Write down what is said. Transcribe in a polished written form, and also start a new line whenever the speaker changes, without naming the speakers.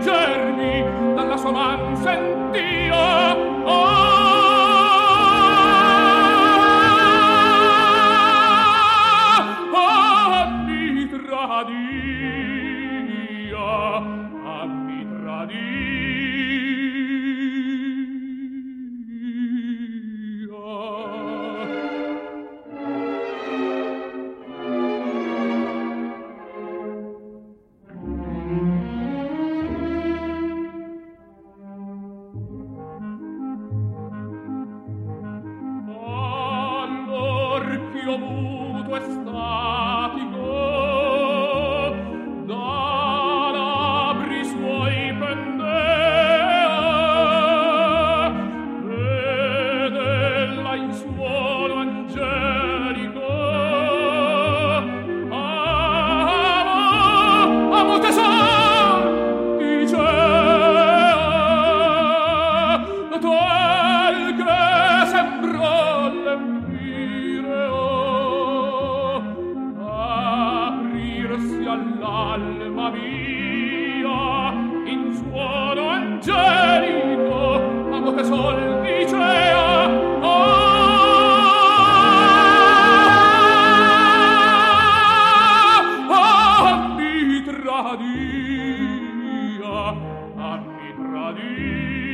fingermi dalla sua man sentio mi all'orchio muto e statico da labbri suoi pendea ed ella in suono angelico amo tesor dicea tal che sembrò l'empireo aprirsi all'alma mia in suono angelico amo che sol dicea mi tradia mi tradia